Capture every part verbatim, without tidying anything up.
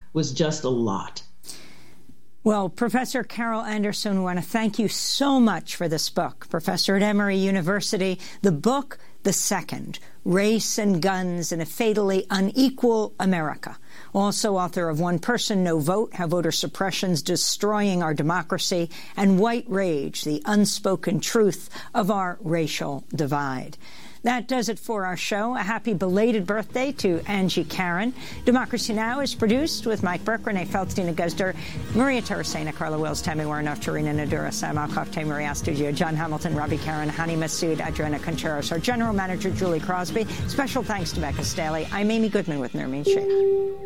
was just a lot. Well, Professor Carol Anderson, we want to thank you so much for this book. Professor at Emory University, the book, The Second, Race and Guns in a Fatally Unequal America. Also author of One Person, No Vote, How Voter Suppression's Destroying Our Democracy, and White Rage, The Unspoken Truth of Our Racial Divide. That does it for our show. A happy belated birthday to Angie Karen. Democracy Now! Is produced with Mike Burke, Renee Feldstein, Guzder, Maria Terracena, Carla Wills, Tammy Warnoff, Tarina Nadura, Sam Alcoff, Tay Maria Studio, John Hamilton, Robbie Karen, Hani Masood, Adriana Contreras, our general manager, Julie Crosby. Special thanks to Becca Staley. I'm Amy Goodman with Nermeen Sheikh.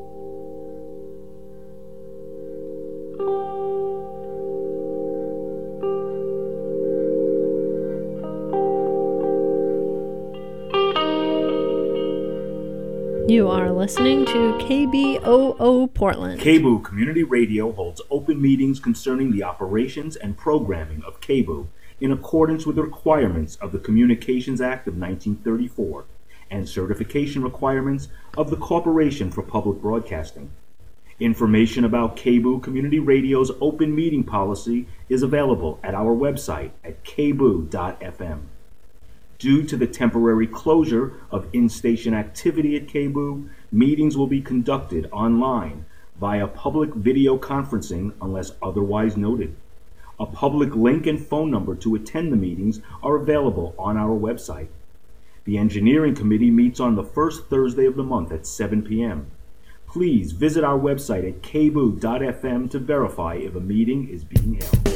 You are listening to K B O O Portland. K B O O Community Radio holds open meetings concerning the operations and programming of K B O O in accordance with the requirements of the Communications Act of nineteen thirty-four and certification requirements of the Corporation for Public Broadcasting. Information about K B O O Community Radio's open meeting policy is available at our website at k b o dot f m. Due to the temporary closure of in-station activity at K B O O, meetings will be conducted online via public video conferencing unless otherwise noted. A public link and phone number to attend the meetings are available on our website. The Engineering Committee meets on the first Thursday of the month at seven p.m. Please visit our website at k b o dot f m to verify if a meeting is being held.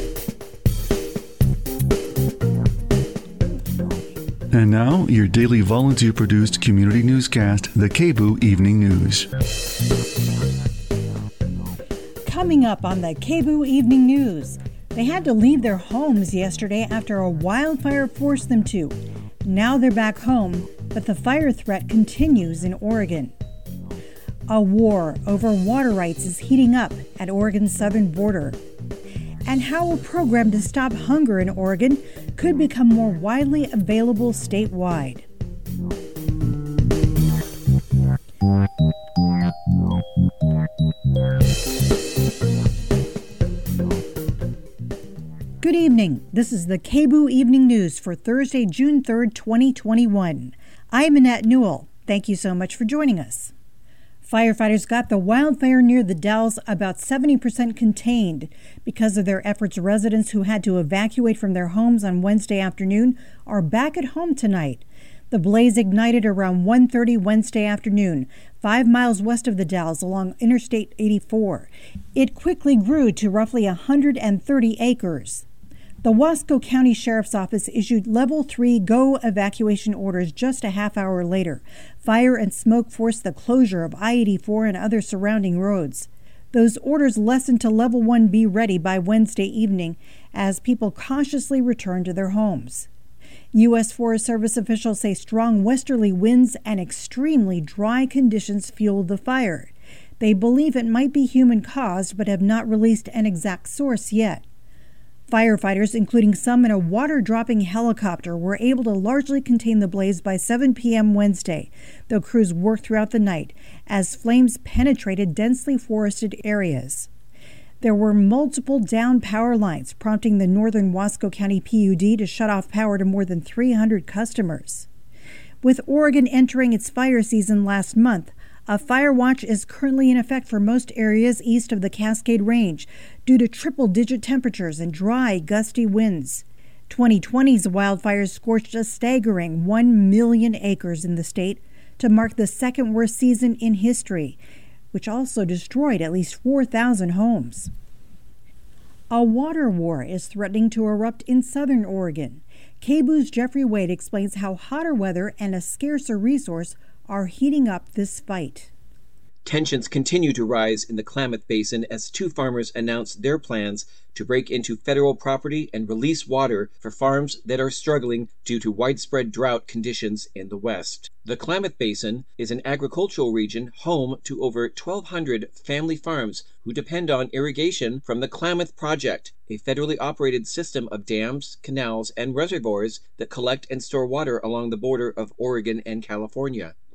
And now, your daily volunteer-produced community newscast, the K B O O Evening News. Coming up on the K B O O Evening News, they had to leave their homes yesterday after a wildfire forced them to. Now they're back home, but the fire threat continues in Oregon. A war over water rights is heating up at Oregon's southern border. And how a program to stop hunger in Oregon could become more widely available statewide. Good evening. This is the K B O O Evening News for Thursday, June third, twenty twenty-one. I'm Annette Newell. Thank you so much for joining us. Firefighters got the wildfire near the Dells about seventy percent contained. Because of their efforts, residents who had to evacuate from their homes on Wednesday afternoon are back at home tonight. The blaze ignited around one thirty Wednesday afternoon, five miles west of the Dells along Interstate eighty-four. It quickly grew to roughly one hundred thirty acres. The Wasco County Sheriff's Office issued Level three Go evacuation orders just a half hour later. Fire and smoke forced the closure of I eighty-four and other surrounding roads. Those orders lessened to Level one Be Ready by Wednesday evening as people cautiously returned to their homes. U S Forest Service officials say strong westerly winds and extremely dry conditions fueled the fire. They believe it might be human-caused but have not released an exact source yet. Firefighters, including some in a water-dropping helicopter, were able to largely contain the blaze by seven p.m. Wednesday, though crews worked throughout the night as flames penetrated densely forested areas. There were multiple downed power lines, prompting the northern Wasco County P U D to shut off power to more than three hundred customers. With Oregon entering its fire season last month, a fire watch is currently in effect for most areas east of the Cascade Range due to triple-digit temperatures and dry, gusty winds. twenty twenty's wildfires scorched a staggering one million acres in the state to mark the second worst season in history, which also destroyed at least four thousand homes. A water war is threatening to erupt in southern Oregon. K B O O's Jeffrey Wade explains how hotter weather and a scarcer resource are heating up this fight. Tensions continue to rise in the Klamath Basin as two farmers announce their plans to break into federal property and release water for farms that are struggling due to widespread drought conditions in the West. The Klamath Basin is an agricultural region home to over twelve hundred family farms who depend on irrigation from the Klamath Project, a federally operated system of dams, canals, and reservoirs that collect and store water along the border of Oregon and California.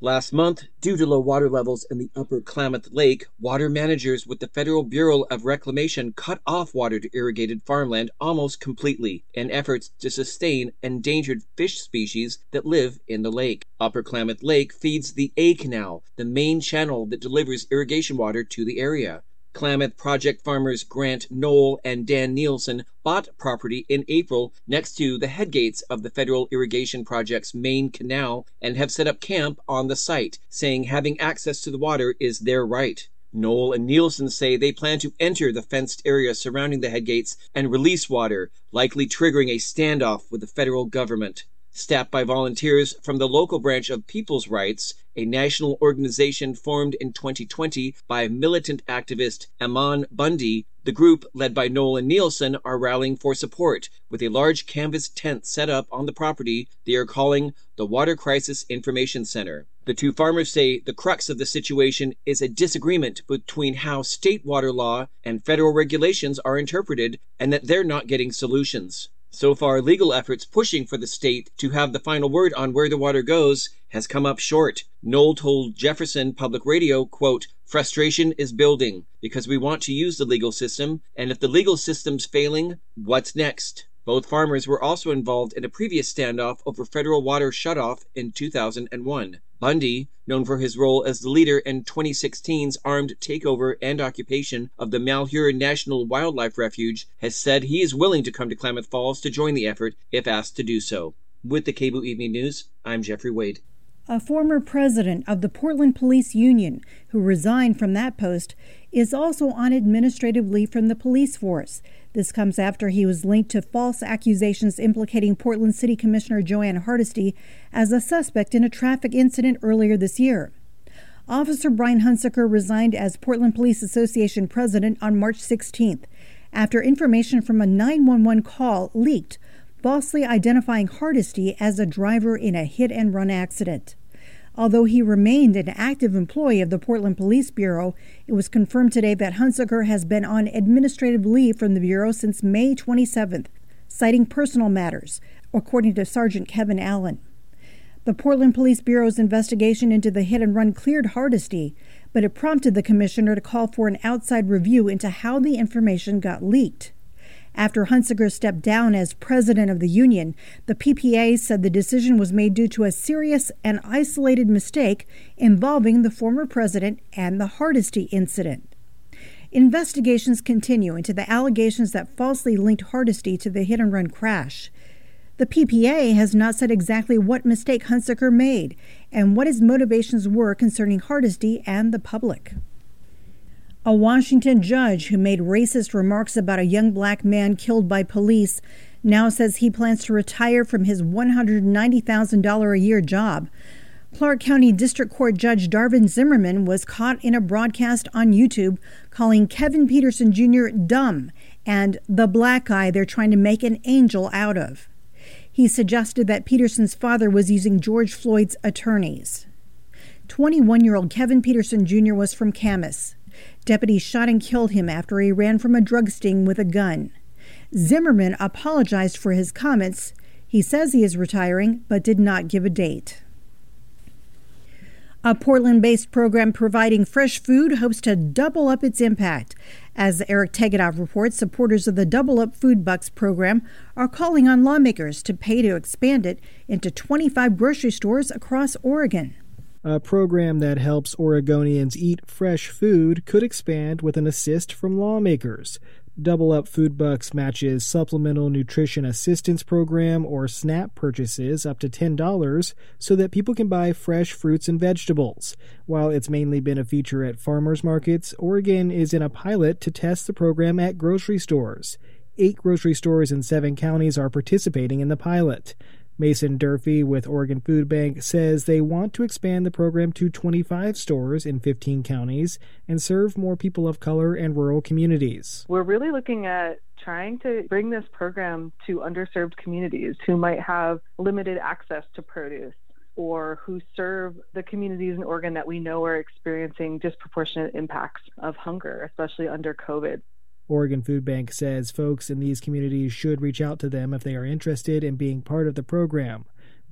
Last month, due to low water levels in the upper Klamath Lake, water managers with the Federal Bureau of Reclamation cut off water to irrigated farmland almost completely in efforts to sustain endangered fish species that live in the lake. Upper Klamath Lake feeds the A Canal, the main channel that delivers irrigation water to the area. Klamath Project farmers Grant Knoll and Dan Nielsen bought property in April next to the headgates of the Federal Irrigation Project's main canal and have set up camp on the site, saying having access to the water is their right. Knoll and Nielsen say they plan to enter the fenced area surrounding the headgates and release water, likely triggering a standoff with the federal government. Staffed by volunteers from the local branch of People's Rights, a national organization formed in twenty twenty by militant activist Ammon Bundy, the group, led by Knoll and Nielsen, are rallying for support, with a large canvas tent set up on the property they are calling the Water Crisis Information Center. The two farmers say the crux of the situation is a disagreement between how state water law and federal regulations are interpreted, and that they're not getting solutions. So far, legal efforts pushing for the state to have the final word on where the water goes has come up short. Knoll told Jefferson Public Radio, quote, "Frustration is building because we want to use the legal system, and if the legal system's failing, what's next?" Both farmers were also involved in a previous standoff over federal water shutoff in two thousand one. Bundy, known for his role as the leader in twenty sixteen's armed takeover and occupation of the Malheur National Wildlife Refuge, has said he is willing to come to Klamath Falls to join the effort if asked to do so. With the K B O Evening News, I'm Jeffrey Wade. A former president of the Portland Police Union, who resigned from that post, is also on administrative leave from the police force. This comes after he was linked to false accusations implicating Portland City Commissioner Joanne Hardesty as a suspect in a traffic incident earlier this year. Officer Brian Hunsaker resigned as Portland Police Association president on March sixteenth after information from a nine one one call leaked, falsely identifying Hardesty as a driver in a hit-and-run accident. Although he remained an active employee of the Portland Police Bureau, it was confirmed today that Hunsaker has been on administrative leave from the Bureau since May twenty-seventh, citing personal matters, according to Sergeant Kevin Allen. The Portland Police Bureau's investigation into the hit-and-run cleared Hardesty, but it prompted the commissioner to call for an outside review into how the information got leaked. After Hunsaker stepped down as president of the union, the P P A said the decision was made due to a serious and isolated mistake involving the former president and the Hardesty incident. Investigations continue into the allegations that falsely linked Hardesty to the hit-and-run crash. The P P A has not said exactly what mistake Hunsaker made and what his motivations were concerning Hardesty and the public. A Washington judge who made racist remarks about a young black man killed by police now says he plans to retire from his one hundred ninety thousand dollars a year job. Clark County District Court Judge Darvin Zimmerman was caught in a broadcast on YouTube calling Kevin Peterson Junior dumb and the black guy they're trying to make an angel out of. He suggested that Peterson's father was using George Floyd's attorneys. twenty-one-year-old Kevin Peterson Junior was from Camas. Deputies shot and killed him after he ran from a drug sting with a gun. Zimmerman apologized for his comments. He says he is retiring, but did not give a date. A Portland-based program providing fresh food hopes to double up its impact. As Eric Tegettov reports, supporters of the Double Up Food Bucks program are calling on lawmakers to pay to expand it into twenty-five grocery stores across Oregon. A program that helps Oregonians eat fresh food could expand with an assist from lawmakers. Double Up Food Bucks matches Supplemental Nutrition Assistance Program or SNAP purchases up to ten dollars so that people can buy fresh fruits and vegetables. While it's mainly been a feature at farmers markets, Oregon is in a pilot to test the program at grocery stores. Eight grocery stores in seven counties are participating in the pilot. Mason Durfee with Oregon Food Bank says they want to expand the program to twenty-five stores in fifteen counties and serve more people of color and rural communities. We're really looking at trying to bring this program to underserved communities who might have limited access to produce or who serve the communities in Oregon that we know are experiencing disproportionate impacts of hunger, especially under COVID. Oregon Food Bank says folks in these communities should reach out to them if they are interested in being part of the program.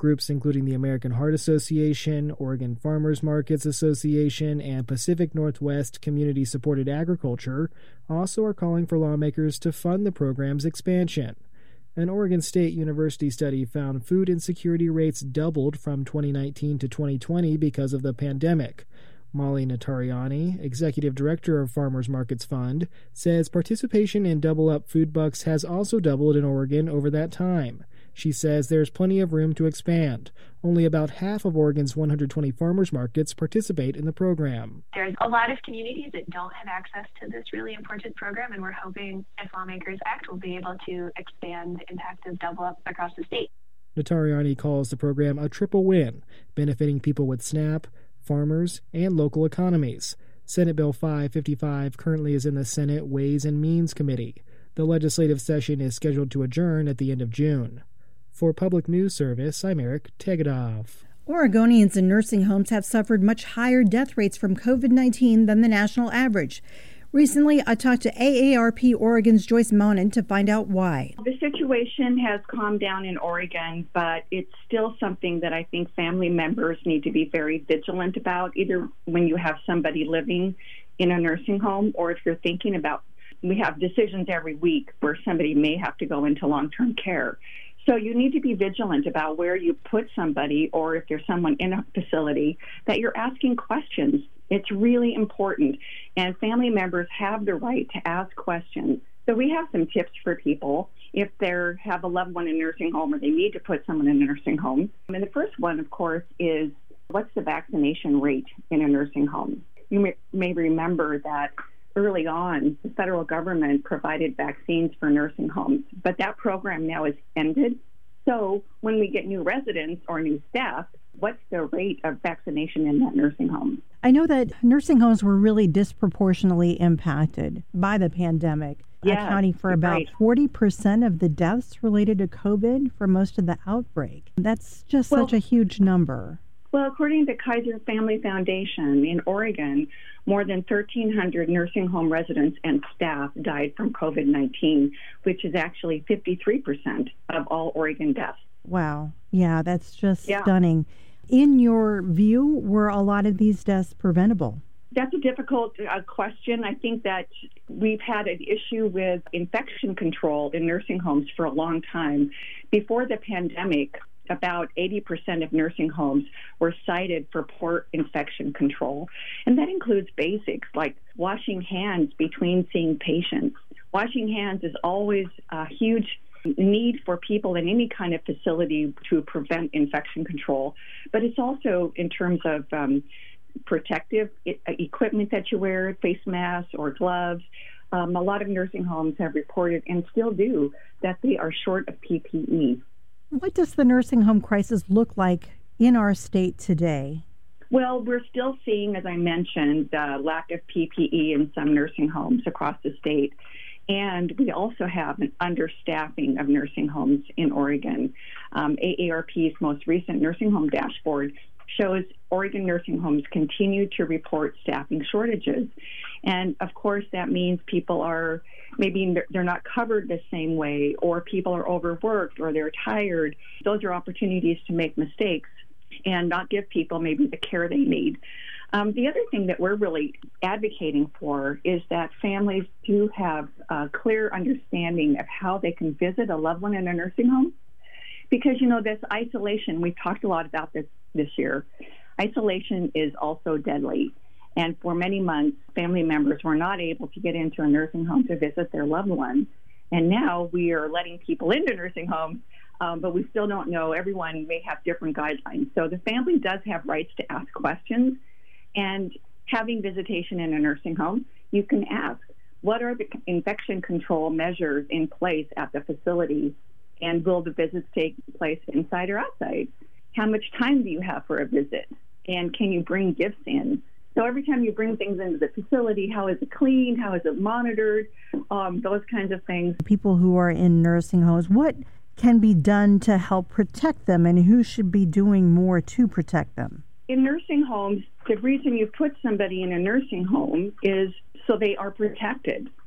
Groups including the American Heart Association, Oregon Farmers Markets Association, and Pacific Northwest Community Supported Agriculture also are calling for lawmakers to fund the program's expansion. An Oregon State University study found food insecurity rates doubled from twenty nineteen to twenty twenty because of the pandemic. Molly Natariani, executive director of Farmers Markets Fund, says participation in Double Up Food Bucks has also doubled in Oregon over that time. She says there's plenty of room to expand. Only about half of Oregon's one hundred twenty farmers markets participate in the program. There's a lot of communities that don't have access to this really important program, and we're hoping if lawmakers act, we'll be able to expand the impact of Double Up across the state. Natariani calls the program a triple win, benefiting people with SNAP, farmers, and local economies. Senate Bill five fifty-five currently is in the Senate Ways and Means Committee. The legislative session is scheduled to adjourn at the end of June. For Public News Service, I'm Eric Tegedoff. Oregonians in nursing homes have suffered much higher death rates from COVID nineteen than the national average. Recently, I talked to A A R P Oregon's Joyce Monin to find out why. The situation has calmed down in Oregon, but it's still something that I think family members need to be very vigilant about, either when you have somebody living in a nursing home or if you're thinking about, we have decisions every week where somebody may have to go into long-term care. So you need to be vigilant about where you put somebody, or if there's someone in a facility, that you're asking questions. It's really important, and family members have the right to ask questions. So we have some tips for people if they have a loved one in a nursing home or they need to put someone in a nursing home. And the first one, of course, is what's the vaccination rate in a nursing home? You may, may remember that early on, the federal government provided vaccines for nursing homes, but that program now is ended. So when we get new residents or new staff, what's the rate of vaccination in that nursing home? I know that nursing homes were really disproportionately impacted by the pandemic, yeah, accounting for about right. forty percent of the deaths related to COVID for most of the outbreak. That's just well, such a huge number. Well, according to Kaiser Family Foundation in Oregon, more than thirteen hundred nursing home residents and staff died from COVID nineteen, which is actually fifty-three percent of all Oregon deaths. Wow. Yeah, that's just yeah. stunning. In your view, were a lot of these deaths preventable? That's a difficult uh, question. I think that we've had an issue with infection control in nursing homes for a long time. Before the pandemic, about eighty percent of nursing homes were cited for poor infection control. And that includes basics like washing hands between seeing patients. Washing hands is always a huge need for people in any kind of facility to prevent infection control. But it's also in terms of um, protective equipment that you wear, face masks or gloves. Um, a lot of nursing homes have reported, and still do, that they are short of P P E. What does the nursing home crisis look like in our state today? Well, we're still seeing, as I mentioned, uh, lack of P P E in some nursing homes across the state. And we also have an understaffing of nursing homes in Oregon. Um, A A R P's most recent nursing home dashboard shows Oregon nursing homes continue to report staffing shortages. And of course, that means people are maybe they're not covered the same way, or people are overworked, or they're tired. Those are opportunities to make mistakes and not give people maybe the care they need. Um, the other thing that we're really advocating for is that families do have a clear understanding of how they can visit a loved one in a nursing home. Because, you know, this isolation, we've talked a lot about this this year. Isolation is also deadly. And for many months, family members were not able to get into a nursing home to visit their loved one. And now we are letting people into nursing homes, um, but we still don't know. Everyone may have different guidelines. So the family does have rights to ask questions. And having visitation in a nursing home, you can ask, what are the infection control measures in place at the facility? And will the visits take place inside or outside? How much time do you have for a visit? And can you bring gifts in? So every time you bring things into the facility, how is it cleaned? How is it monitored? Um, those kinds of things. People who are in nursing homes, what can be done to help protect them, and who should be doing more to protect them? In nursing homes, the reason you put somebody in a nursing home is so they are protected.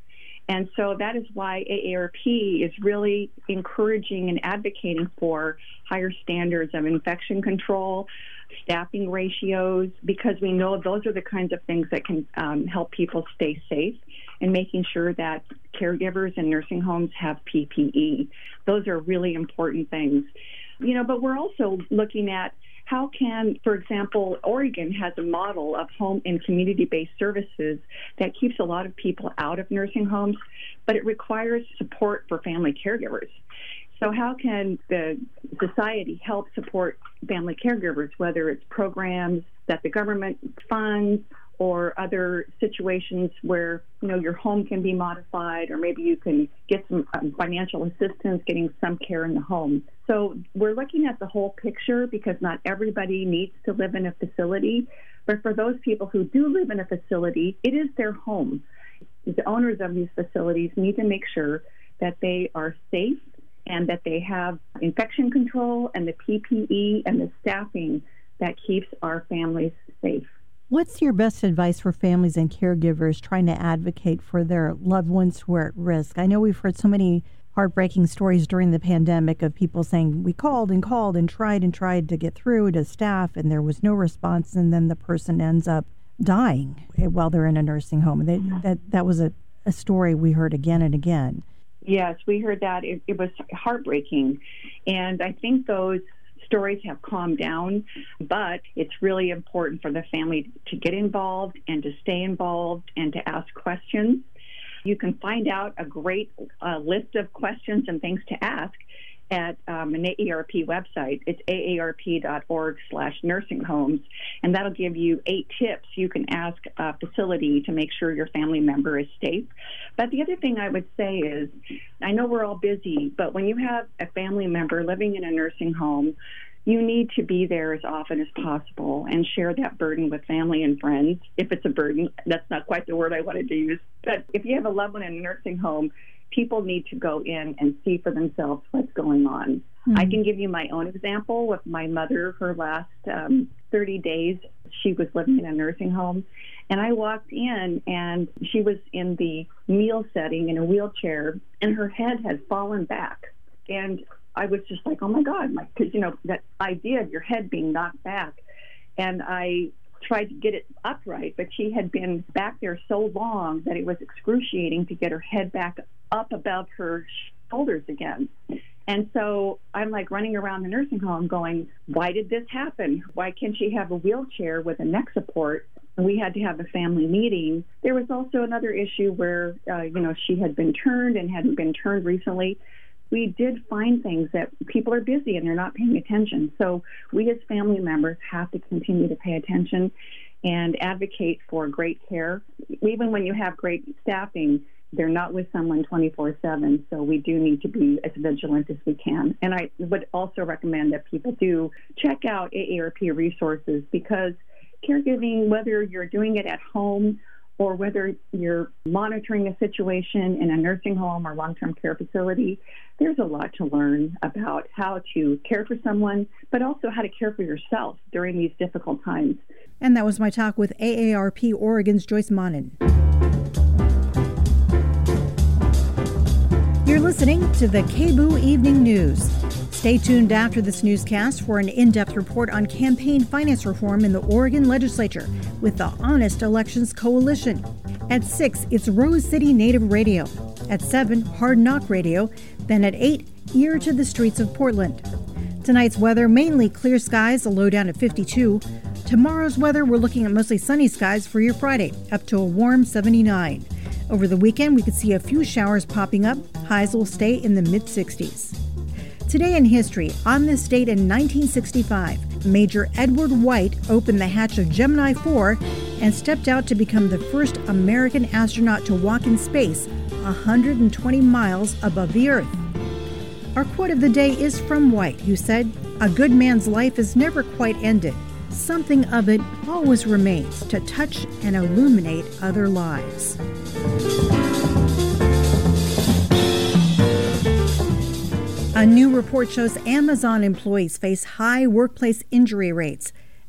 And so that is why A A R P is really encouraging and advocating for higher standards of infection control, staffing ratios, because we know those are the kinds of things that can um, help people stay safe, and making sure that caregivers in nursing homes have P P E. Those are really important things. You know, but we're also looking at how can, for example, Oregon has a model of home and community-based services that keeps a lot of people out of nursing homes, but it requires support for family caregivers. So how can the society help support family caregivers, whether it's programs that the government funds or other situations where, you know, your home can be modified, or maybe you can get some um, financial assistance getting some care in the home. So we're looking at the whole picture, because not everybody needs to live in a facility. But for those people who do live in a facility, it is their home. The owners of these facilities need to make sure that they are safe and that they have infection control and the P P E and the staffing that keeps our families safe. What's your best advice for families and caregivers trying to advocate for their loved ones who are at risk? I know we've heard so many heartbreaking stories during the pandemic of people saying, we called and called and tried and tried to get through to staff, and there was no response, and then the person ends up dying while they're in a nursing home. That that, that was a, a story we heard again and again. Yes, we heard that. It, it was heartbreaking. And I think those stories have calmed down, but it's really important for the family to get involved and to stay involved and to ask questions. You can find out a great uh, list of questions and things to ask at um, an A A R P website. It's A A R P dot org slash nursing homes, and that'll give you eight tips you can ask a facility to make sure your family member is safe. But the other thing I would say is, I know we're all busy, but when you have a family member living in a nursing home, you need to be there as often as possible and share that burden with family and friends. If it's a burden, that's not quite the word I wanted to use. But if you have a loved one in a nursing home, people need to go in and see for themselves what's going on. Mm-hmm. I can give you my own example with my mother. Her last um, thirty days, she was living in a nursing home. And I walked in, and she was in the meal setting in a wheelchair, and her head had fallen back. And I was just like, oh, my God, because, you know, that idea of your head being knocked back. And I tried to get it upright, but she had been back there so long that it was excruciating to get her head back up above her shoulders again. And so I'm like running around the nursing home going, why did this happen? Why can't she have a wheelchair with a neck support? And we had to have a family meeting. There was also another issue where, uh, you know, she had been turned and hadn't been turned recently. We did find things that people are busy and they're not paying attention. So we as family members have to continue to pay attention and advocate for great care. Even when you have great staffing, they're not with someone twenty-four seven, so we do need to be as vigilant as we can. And I would also recommend that people do check out A A R P resources, because caregiving, whether you're doing it at home or whether you're monitoring a situation in a nursing home or long-term care facility, there's a lot to learn about how to care for someone, but also how to care for yourself during these difficult times. And that was my talk with A A R P Oregon's Joyce Monin. You're listening to the K B O O Evening News. Stay tuned after this newscast for an in-depth report on campaign finance reform in the Oregon legislature with the Honest Elections Coalition. At six, it's Rose City Native Radio. At seven, Hard Knock Radio. Then at eight, Ear to the Streets of Portland. Tonight's weather, mainly clear skies, a low down at fifty-two. Tomorrow's weather, we're looking at mostly sunny skies for your Friday, up to a warm seventy-nine. Over the weekend, we could see a few showers popping up. Highs will stay in the mid-sixties. Today in history, on this date in nineteen sixty-five, Major Edward White opened the hatch of Gemini four and stepped out to become the first American astronaut to walk in space one hundred twenty miles above the Earth. Our quote of the day is from White, who said, "A good man's life is never quite ended. Something of it always remains to touch and illuminate other lives." A new report shows Amazon employees face high workplace injury rates.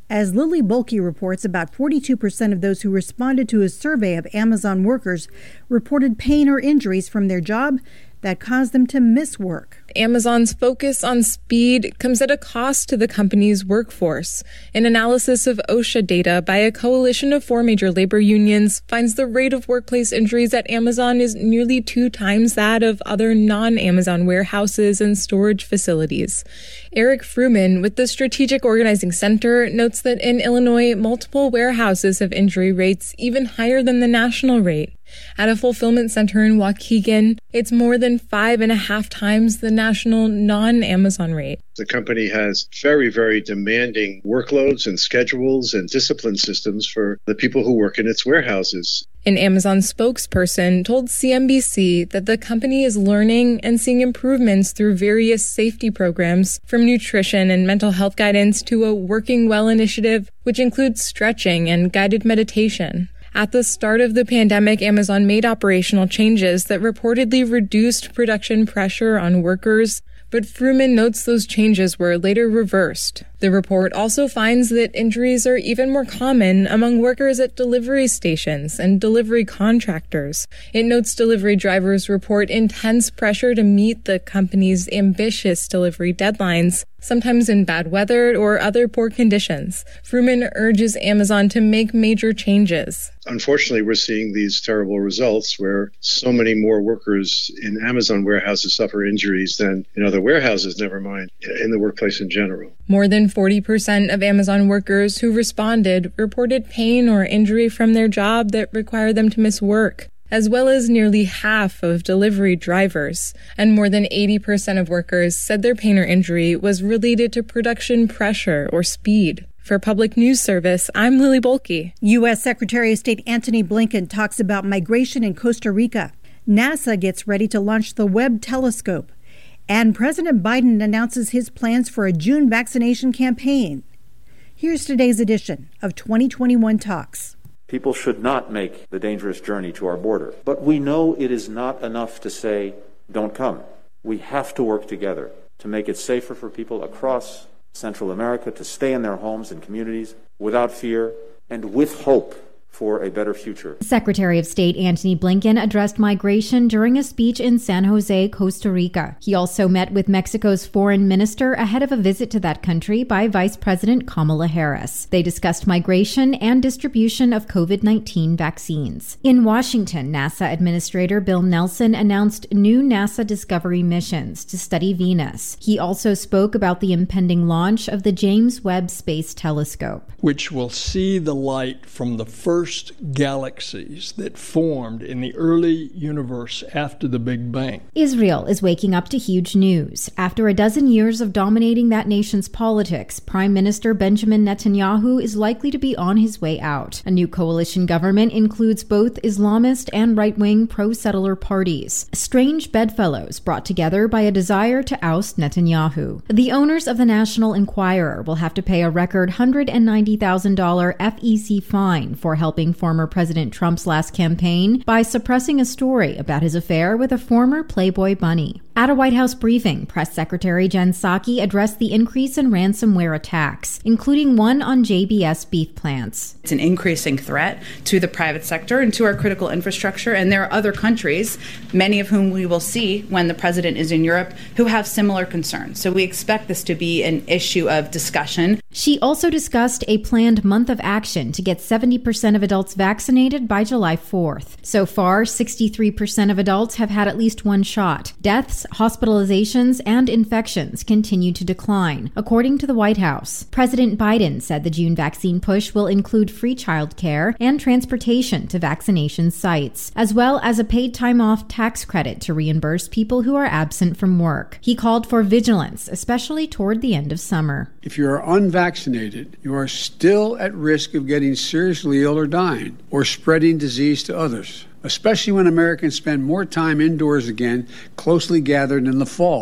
As Lily Bulkey reports, about forty-two percent of those who responded to a survey of Amazon workers reported pain or injuries from their job that caused them to miss work. Amazon's focus on speed comes at a cost to the company's workforce. An analysis of OSHA data by a coalition of four major labor unions finds the rate of workplace injuries at Amazon is nearly two times that of other non-Amazon warehouses and storage facilities. Eric Fruman with the Strategic Organizing Center notes that in Illinois, multiple warehouses have injury rates even higher than the national rate. At a fulfillment center in Waukegan, it's more than five and a half times the national non-Amazon rate. The company has very, very demanding workloads and schedules and discipline systems for the people who work in its warehouses. An Amazon spokesperson told C N B C that the company is learning and seeing improvements through various safety programs, from nutrition and mental health guidance to a Working Well initiative, which includes stretching and guided meditation. At the start of the pandemic, Amazon made operational changes that reportedly reduced production pressure on workers, but Fruman notes those changes were later reversed. The report also finds that injuries are even more common among workers at delivery stations and delivery contractors. It notes delivery drivers report intense pressure to meet the company's ambitious delivery deadlines, sometimes in bad weather or other poor conditions. Fruman urges Amazon to make major changes. Unfortunately, we're seeing these terrible results where so many more workers in Amazon warehouses suffer injuries than in other warehouses, never mind in the workplace in general. More than forty percent of Amazon workers who responded reported pain or injury from their job that required them to miss work, as well as nearly half of delivery drivers. And more than eighty percent of workers said their pain or injury was related to production pressure or speed. For Public News Service, I'm Lily Bulkey. U S Secretary of State Antony Blinken talks about migration in Costa Rica. NASA gets ready to launch the Webb telescope. And President Biden announces his plans for a June vaccination campaign. Here's today's edition of twenty twenty-one Talks. People should not make the dangerous journey to our border. But we know it is not enough to say, don't come. We have to work together to make it safer for people across Central America to stay in their homes and communities without fear and with hope for a better future. Secretary of State Antony Blinken addressed migration during a speech in San Jose, Costa Rica. He also met with Mexico's foreign minister ahead of a visit to that country by Vice President Kamala Harris. They discussed migration and distribution of COVID nineteen vaccines. In Washington, NASA Administrator Bill Nelson announced new NASA Discovery missions to study Venus. He also spoke about the impending launch of the James Webb Space Telescope, which will see the light from the first galaxies that formed in the early universe after the Big Bang. Israel is waking up to huge news. After a dozen years of dominating that nation's politics, Prime Minister Benjamin Netanyahu is likely to be on his way out. A new coalition government includes both Islamist and right-wing pro-settler parties, strange bedfellows brought together by a desire to oust Netanyahu. The owners of the National Enquirer will have to pay a record one hundred ninety thousand dollars F E C fine for helping former President Trump's last campaign by suppressing a story about his affair with a former Playboy bunny. At a White House briefing, Press Secretary Jen Psaki addressed the increase in ransomware attacks, including one on J B S beef plants. It's an increasing threat to the private sector and to our critical infrastructure, and there are other countries, many of whom we will see when the president is in Europe, who have similar concerns. So we expect this to be an issue of discussion. She also discussed a planned month of action to get seventy percent of adults vaccinated by July fourth. So far, sixty-three percent of adults have had at least one shot. Deaths, hospitalizations, and infections continue to decline, according to the White House. President Biden said the June vaccine push will include free childcare and transportation to vaccination sites, as well as a paid time off tax credit to reimburse people who are absent from work. He called for vigilance, especially toward the end of summer. If you are unvaccinated, you are still at risk of getting seriously ill or dying, or spreading disease to others, especially when Americans spend more time indoors again, closely gathered in the fall.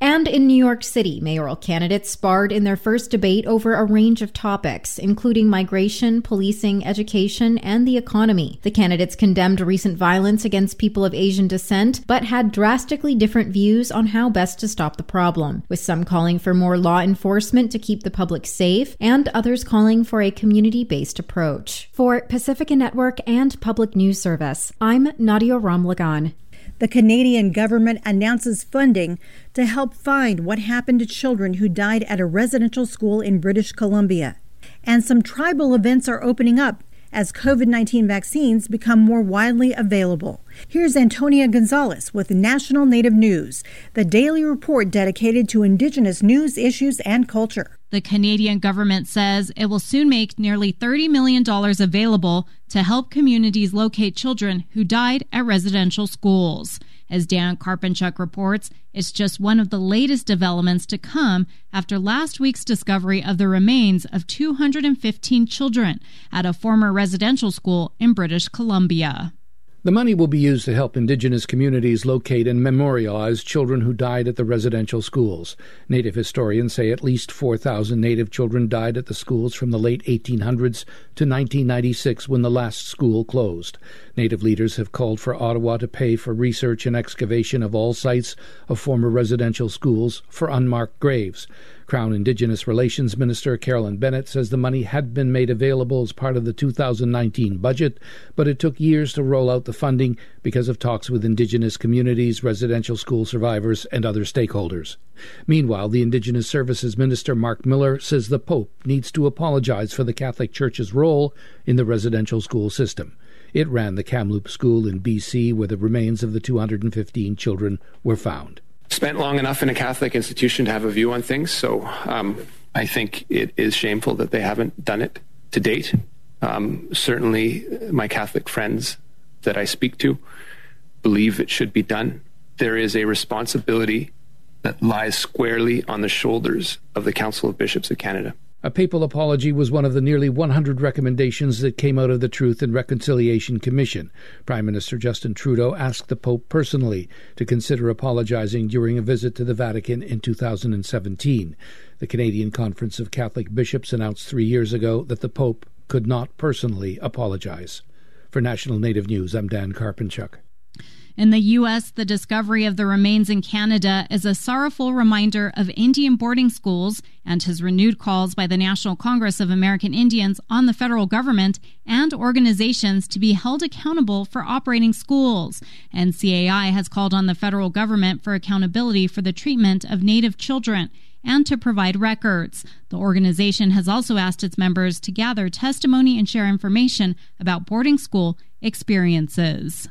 And in New York City, mayoral candidates sparred in their first debate over a range of topics, including migration, policing, education, and the economy. The candidates condemned recent violence against people of Asian descent, but had drastically different views on how best to stop the problem, with some calling for more law enforcement to keep the public safe, and others calling for a community-based approach. For Pacifica Network and Public News Service, I'm Nadia Ramlagan. The Canadian government announces funding to help find what happened to children who died at a residential school in British Columbia. And some tribal events are opening up as COVID nineteen vaccines become more widely available. Here's Antonia Gonzalez with National Native News, the daily report dedicated to Indigenous news, issues, and culture. The Canadian government says it will soon make nearly thirty million dollars available to help communities locate children who died at residential schools. As Dan Karpenchuk reports, it's just one of the latest developments to come after last week's discovery of the remains of two hundred fifteen children at a former residential school in British Columbia. The money will be used to help Indigenous communities locate and memorialize children who died at the residential schools. Native historians say at least four thousand Native children died at the schools from the late eighteen hundreds to nineteen ninety-six when the last school closed. Native leaders have called for Ottawa to pay for research and excavation of all sites of former residential schools for unmarked graves. Crown Indigenous Relations Minister Carolyn Bennett says the money had been made available as part of the two thousand nineteen budget, but it took years to roll out the funding because of talks with Indigenous communities, residential school survivors, and other stakeholders. Meanwhile, the Indigenous Services Minister Mark Miller says the Pope needs to apologize for the Catholic Church's role in the residential school system. It ran the Kamloops School in B C, where the remains of the two hundred fifteen children were found. Spent long enough in a Catholic institution to have a view on things, so um, I think it is shameful that they haven't done it to date. Um, certainly, my Catholic friends that I speak to believe it should be done. There is a responsibility that lies squarely on the shoulders of the Council of Bishops of Canada. A papal apology was one of the nearly one hundred recommendations that came out of the Truth and Reconciliation Commission. Prime Minister Justin Trudeau asked the Pope personally to consider apologizing during a visit to the Vatican in two thousand seventeen. The Canadian Conference of Catholic Bishops announced three years ago that the Pope could not personally apologize. For National Native News, I'm Dan Karpenchuk. In the U S, the discovery of the remains in Canada is a sorrowful reminder of Indian boarding schools and his renewed calls by the National Congress of American Indians on the federal government and organizations to be held accountable for operating schools. N C A I has called on the federal government for accountability for the treatment of Native children and to provide records. The organization has also asked its members to gather testimony and share information about boarding school experiences.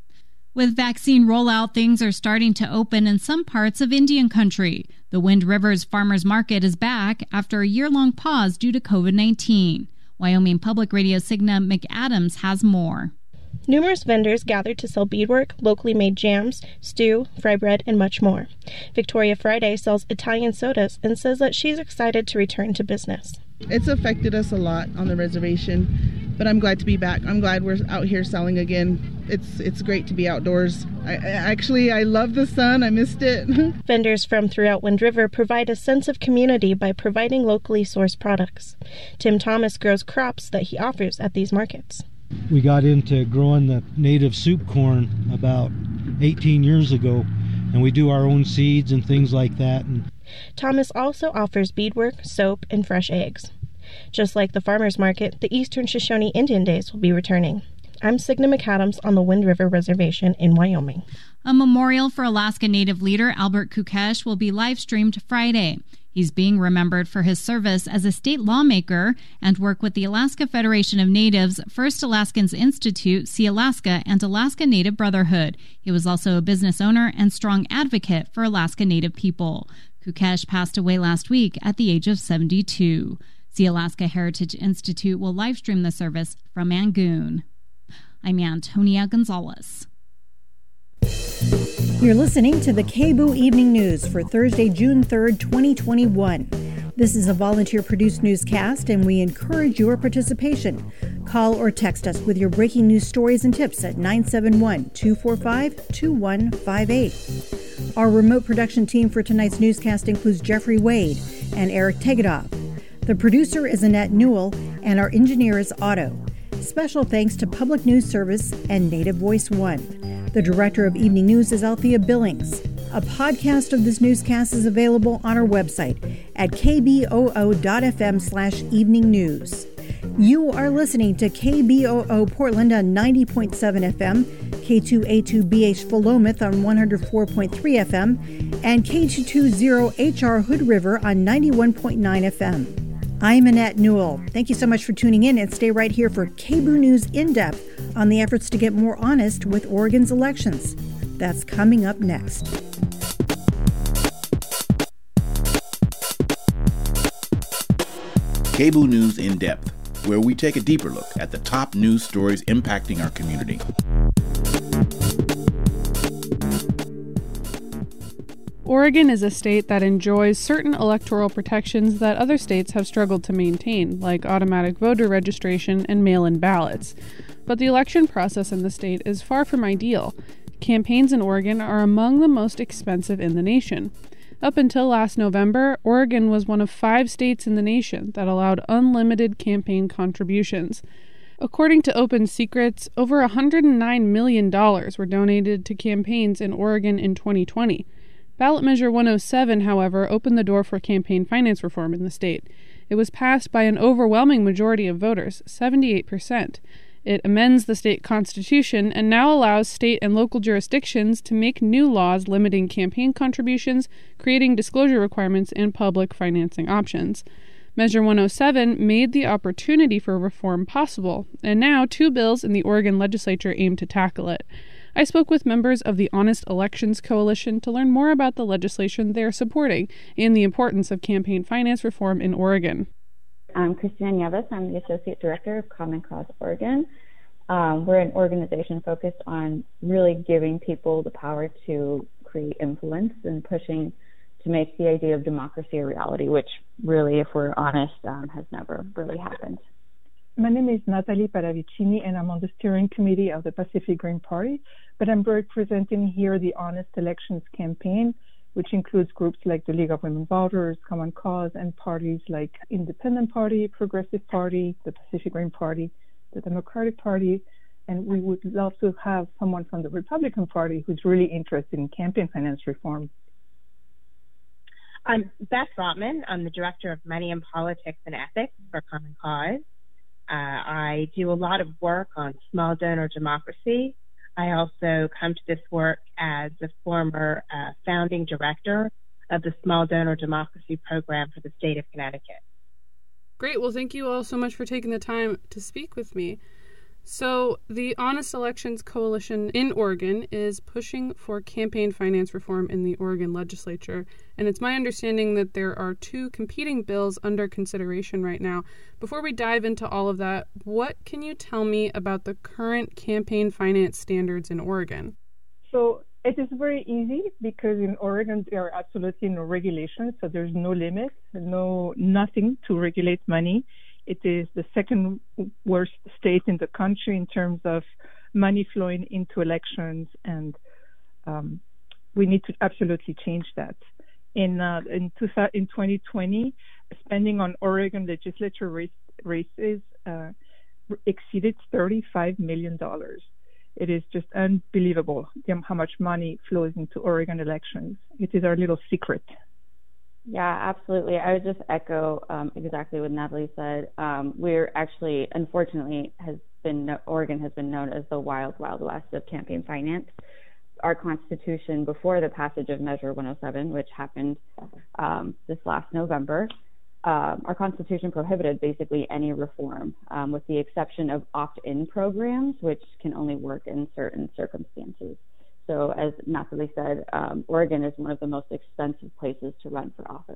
With vaccine rollout, things are starting to open in some parts of Indian country. The Wind Rivers Farmers Market is back after a year-long pause due to COVID nineteen. Wyoming Public Radio's Signa McAdams has more. Numerous vendors gathered to sell beadwork, locally made jams, stew, fry bread, and much more. Victoria Friday sells Italian sodas and says that she's excited to return to business. It's affected us a lot on the reservation, but I'm glad to be back. I'm glad we're out here selling again. It's it's great to be outdoors. I, I actually, I love the sun. I missed it. Vendors from throughout Wind River provide a sense of community by providing locally sourced products. Tim Thomas grows crops that he offers at these markets. We got into growing the native soup corn about eighteen years ago, and we do our own seeds and things like that. And Thomas also offers beadwork, soap, and fresh eggs. Just like the farmers market, the Eastern Shoshone Indian Days will be returning. I'm Signa McAdams on the Wind River Reservation in Wyoming. A memorial for Alaska Native leader Albert Kukesh will be live-streamed Friday. He's being remembered for his service as a state lawmaker and work with the Alaska Federation of Natives, First Alaskans Institute, See Alaska, and Alaska Native Brotherhood. He was also a business owner and strong advocate for Alaska Native people. Kukesh passed away last week at the age of seventy-two. See Alaska Heritage Institute will livestream the service from Mangoon. I'm Antonia Gonzalez. You're listening to the K B O O Evening News for Thursday, June third, twenty twenty-one. This is a volunteer-produced newscast, and we encourage your participation. Call or text us with your breaking news stories and tips at nine seven one, two four five, two one five eight. Our remote production team for tonight's newscast includes Jeffrey Wade and Eric Tegedoff. The producer is Annette Newell, and our engineer is Otto. Special thanks to Public News Service and Native Voice One. The director of Evening News is Althea Billings. A podcast of this newscast is available on our website at k b o o dot f m slash evening news. You are listening to K B O O Portland on ninety point seven F M, K two A two B H Philomath on one oh four point three F M, and K two twenty H R Hood River on ninety-one point nine F M. I'm Annette Newell. Thank you so much for tuning in, and stay right here for K B O O News In Depth on the efforts to get more honest with Oregon's elections. That's coming up next. K B O O News In Depth, where we take a deeper look at the top news stories impacting our community. Oregon is a state that enjoys certain electoral protections that other states have struggled to maintain, like automatic voter registration and mail-in ballots. But the election process in the state is far from ideal. Campaigns in Oregon are among the most expensive in the nation. Up until last November, Oregon was one of five states in the nation that allowed unlimited campaign contributions. According to Open Secrets, over one hundred nine million dollars were donated to campaigns in Oregon in twenty twenty. Ballot Measure one oh seven, however, opened the door for campaign finance reform in the state. It was passed by an overwhelming majority of voters, seventy-eight percent. It amends the state constitution and now allows state and local jurisdictions to make new laws limiting campaign contributions, creating disclosure requirements, and public financing options. Measure one oh seven made the opportunity for reform possible, and now two bills in the Oregon legislature aim to tackle it. I spoke with members of the Honest Elections Coalition to learn more about the legislation they are supporting and the importance of campaign finance reform in Oregon. I'm Christina Nieves. I'm the Associate Director of Common Cause Oregon. Um, we're an organization focused on really giving people the power to create influence and pushing to make the idea of democracy a reality, which really, if we're honest, um, has never really happened. My name is Natalie Paravicini, and I'm on the steering committee of the Pacific Green Party, but I'm representing here the Honest Elections campaign, which includes groups like the League of Women Voters, Common Cause, and parties like Independent Party, Progressive Party, the Pacific Green Party, the Democratic Party, and we would love to have someone from the Republican Party who's really interested in campaign finance reform. I'm Beth Rotman. I'm the Director of Money and Politics and Ethics for Common Cause. Uh, I do a lot of work on small donor democracy. I also come to this work as the former uh, founding director of the Small Donor Democracy Program for the state of Connecticut. Great. Well, thank you all so much for taking the time to speak with me. So the Honest Elections Coalition in Oregon is pushing for campaign finance reform in the Oregon legislature, and it's my understanding that there are two competing bills under consideration right now. Before we dive into all of that, what can you tell me about the current campaign finance standards in Oregon? So it is very easy because in Oregon there are absolutely no regulations, so there's no limit, no nothing to regulate money. It is the second worst state in the country in terms of money flowing into elections, and um, we need to absolutely change that. In uh, in, two, in twenty twenty, spending on Oregon legislature race, races uh, exceeded thirty-five million dollars. It is just unbelievable how much money flows into Oregon elections. It is our little secret. Yeah, absolutely. I would just echo um, exactly what Natalie said. Um, we're actually, unfortunately, has been Oregon has been known as the wild, wild west of campaign finance. Our Constitution, before the passage of Measure one oh seven, which happened um, this last November, um, our Constitution prohibited basically any reform, um, with the exception of opt-in programs, which can only work in certain circumstances. So as Natalie said, um, Oregon is one of the most expensive places to run for office.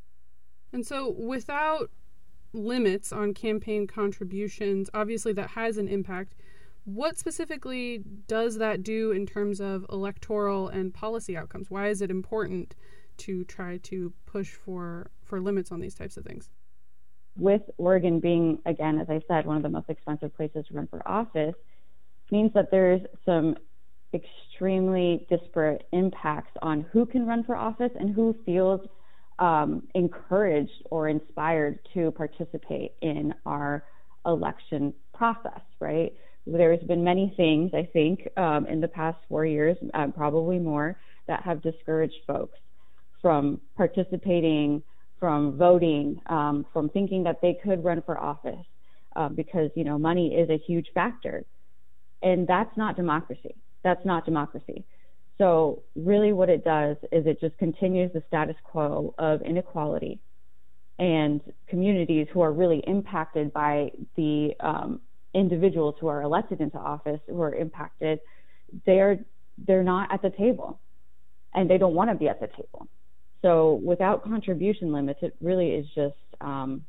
And so without limits on campaign contributions, obviously that has an impact. What specifically does that do in terms of electoral and policy outcomes? Why is it important to try to push for, for limits on these types of things? with Oregon being, again, as I said, one of the most expensive places to run for office, means that there's some extremely disparate impacts on who can run for office and who feels um, encouraged or inspired to participate in our election process, right? There's been many things, I think, um, in the past four years, uh, probably more, that have discouraged folks from participating, from voting, um, from thinking that they could run for office, uh, because, you know, money is a huge factor. And that's not democracy. That's not democracy. So really what it does is it just continues the status quo of inequality, and communities who are really impacted by the um, individuals who are elected into office, who are impacted, they're they're not at the table, and they don't want to be at the table. So without contribution limits, it really is just um,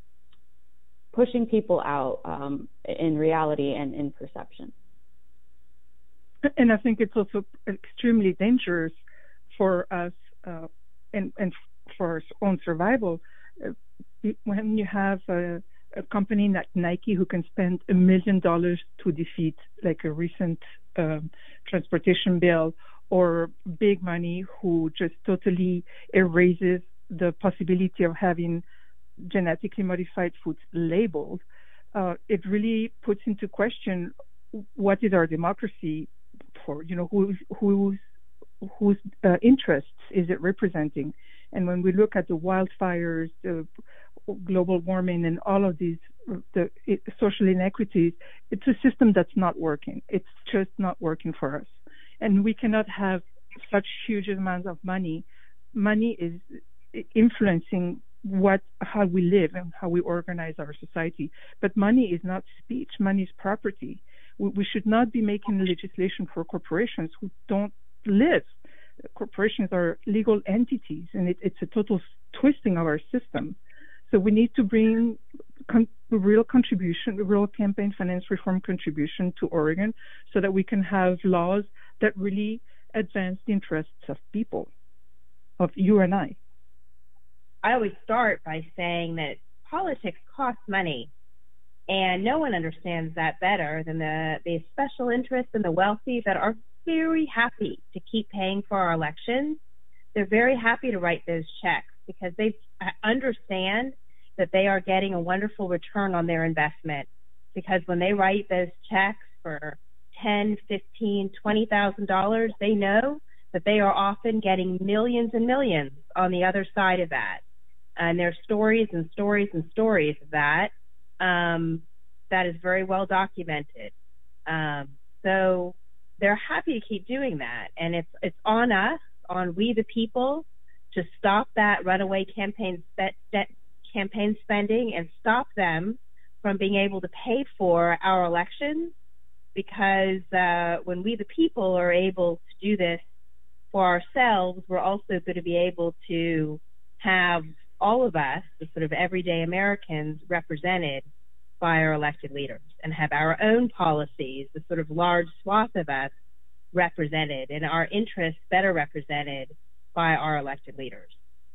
pushing people out um, in reality and in perception. And I think it's also extremely dangerous for us uh, and, and for our own survival. Uh, when you have a, a company like Nike who can spend a million dollars to defeat like a recent um, transportation bill, or big money who just totally erases the possibility of having genetically modified foods labeled, uh, it really puts into question what is our democracy for, you know, whose whose whose uh, interests is it representing? And when we look at the wildfires, the global warming, and all of these the it, social inequities, it's a system that's not working. It's just not working for us. And we cannot have such huge amounts of money. Money is influencing what how we live and how we organize our society. But money is not speech. Money is property. We should not be making legislation for corporations who don't live. Corporations are legal entities, and it, it's a total twisting of our system. So we need to bring con- real contribution, real campaign finance reform contribution to Oregon, so that we can have laws that really advance the interests of people, of you and I. I always start by saying that politics costs money. And no one understands that better than the, the special interests and the wealthy that are very happy to keep paying for our elections. They're very happy to write those checks because they understand that they are getting a wonderful return on their investment. Because when they write those checks for ten, fifteen, twenty thousand dollars, they know that they are often getting millions and millions on the other side of that. And there's stories and stories and stories of that. Um, that is very well documented. Um, so they're happy to keep doing that. And it's it's on us, on we the people, to stop that runaway campaign, spe- campaign spending and stop them from being able to pay for our elections. Because uh, when we the people are able to do this for ourselves, we're also going to be able to have all of us, the sort of everyday Americans, represented by our elected leaders, and have our own policies, the sort of large swath of us, represented, and our interests better represented by our elected leaders.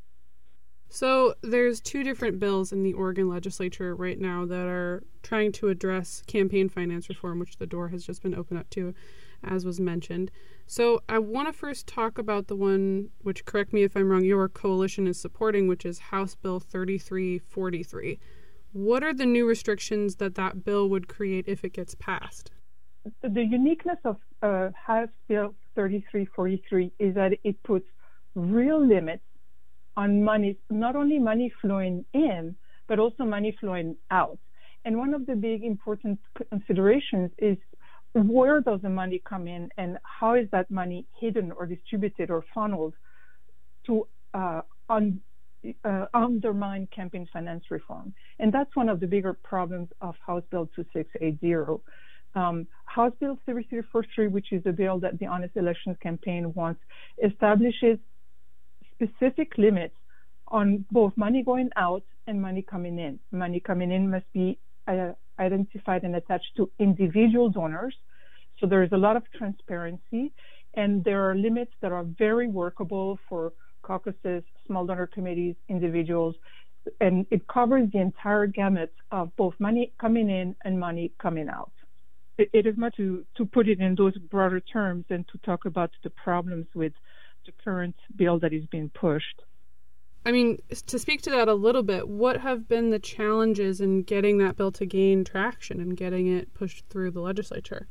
So there's two different bills in the Oregon legislature right now that are trying to address campaign finance reform, which the door has just been opened up to, as was mentioned. So I want to first talk about the one, which, correct me if I'm wrong, your coalition is supporting, which is House Bill thirty-three forty-three. What are the new restrictions that that bill would create if it gets passed? The uniqueness of uh, House Bill thirty-three forty-three is that it puts real limits on money, not only money flowing in, but also money flowing out. And one of the big important considerations is where does the money come in, and how is that money hidden or distributed or funneled to uh, un, uh, undermine campaign finance reform. And that's one of the bigger problems of House Bill twenty-six eighty. Um, House Bill thirty-three forty-three, which is the bill that the Honest Elections Campaign wants, establishes specific limits on both money going out and money coming in. Money coming in must be uh, identified and attached to individual donors. So there is a lot of transparency, and there are limits that are very workable for caucuses, small donor committees, individuals. and it covers the entire gamut of both money coming in and money coming out. It, it is much to, to put it in those broader terms than to talk about the problems with the current bill that is being pushed. I mean, to speak to that a little bit, what have been the challenges in getting that bill to gain traction and getting it pushed through the legislature?